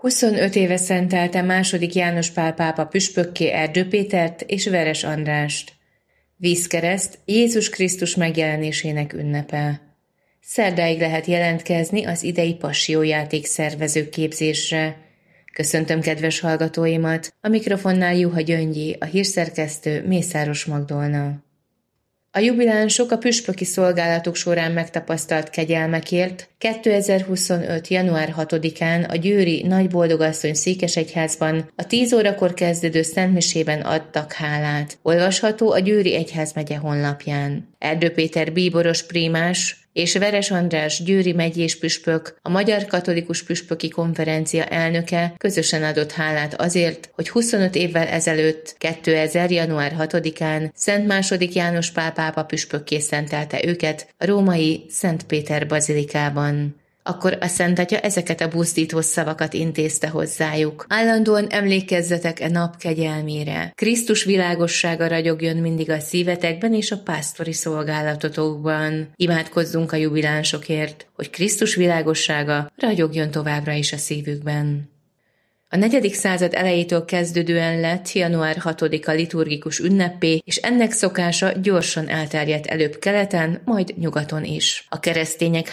25 éve szentelte második János Pál pápa püspökké Erdő Pétert és Veres Andrást. Vízkereszt Jézus Krisztus megjelenésének ünnepe. Szerdáig lehet jelentkezni az idei passió-játék szervező képzésre. Köszöntöm kedves hallgatóimat, a mikrofonnál Juha Gyöngyi, a hírszerkesztő Mészáros Magdolna. A jubilánsok a püspöki szolgálatuk során megtapasztalt kegyelmekért 2025. január 6-án a győri Nagyboldogasszony székesegyházban a 10 órakor kezdődő szentmisében adtak hálát. Olvasható a Győri Egyházmegye honlapján. Erdő Péter bíboros prímás és Veres András győri megyés püspök, a Magyar Katolikus Püspöki Konferencia elnöke közösen adott hálát azért, hogy 25 évvel ezelőtt, 2000. január 6-án Szent II. János Pál pápa püspökké szentelte őket a római Szent Péter bazilikában. Akkor a Szent Atya ezeket a buzdító szavakat intézte hozzájuk. Állandóan emlékezzetek e nap kegyelmére. Krisztus világossága ragyogjon mindig a szívetekben és a pásztori szolgálatotokban. Imádkozzunk a jubilánsokért, hogy Krisztus világossága ragyogjon továbbra is a szívükben. A 4. század elejétől kezdődően lett január 6-a liturgikus ünnepé, és ennek szokása gyorsan elterjedt előbb keleten, majd nyugaton is. A keresztények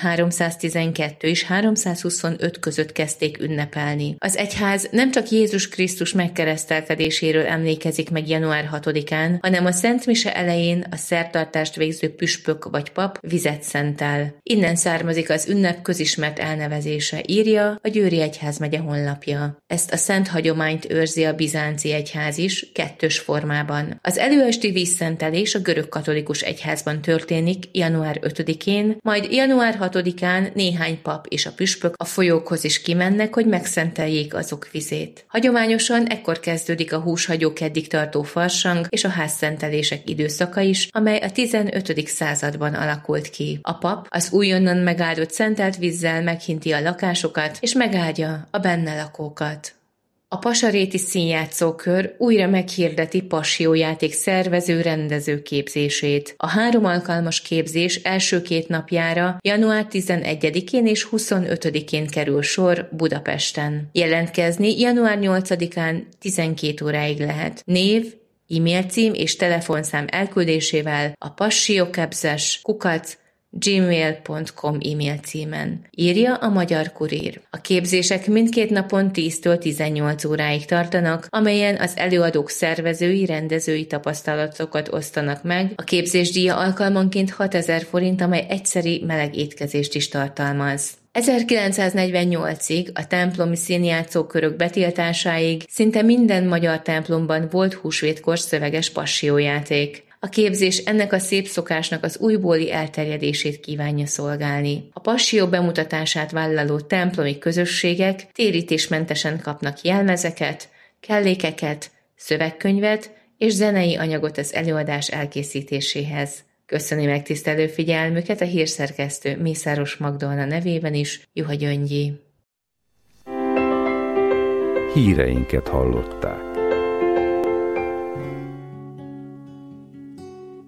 312 és 325 között kezdték ünnepelni. Az egyház nem csak Jézus Krisztus megkeresztelkedéséről emlékezik meg január 6-án, hanem a Szent Mise elején a szertartást végző püspök vagy pap vizet szentel. Innen származik az ünnep közismert elnevezése, írja a Győri Egyházmegye honlapja. Ezt a szent hagyományt őrzi a bizánci egyház is, kettős formában. Az előesti vízszentelés a görög katolikus egyházban történik január 5-én, majd január 6-án néhány pap és a püspök a folyókhoz is kimennek, hogy megszenteljék azok vizét. Hagyományosan ekkor kezdődik a húshagyókeddig tartó farsang és a házszentelések időszaka is, amely a 15. században alakult ki. A pap az újonnan megáldott szentelt vízzel meghinti a lakásokat és megáldja a benne lakókat. A Pasaréti Színjátszókör újra meghirdeti passió-játék szervező-rendező képzését. A 3 alkalmas képzés első 2 napjára január 11-én és 25-én kerül sor Budapesten. Jelentkezni január 8-án 12 óráig lehet. Név, e-mail cím és telefonszám elküldésével a passiokebzes@gmail.com e-mail címen. Írja a Magyar Kurír. A képzések mindkét napon 10-től 18 óráig tartanak, amelyen az előadók szervezői, rendezői tapasztalatokat osztanak meg. A képzés díja alkalmanként 6000 forint, amely egyszeri meleg étkezést is tartalmaz. 1948-ig, a templomi színjátszókörök betiltásáig szinte minden magyar templomban volt húsvétkor szöveges passió-játék. A képzés ennek a szép szokásnak az újbóli elterjedését kívánja szolgálni. A passió bemutatását vállaló templomi közösségek térítésmentesen kapnak jelmezeket, kellékeket, szövegkönyvet és zenei anyagot az előadás elkészítéséhez. Köszöni megtisztelő figyelmüket a hírszerkesztő Mészáros Magdolna nevében is, Juha Gyöngyi. Híreinket hallották.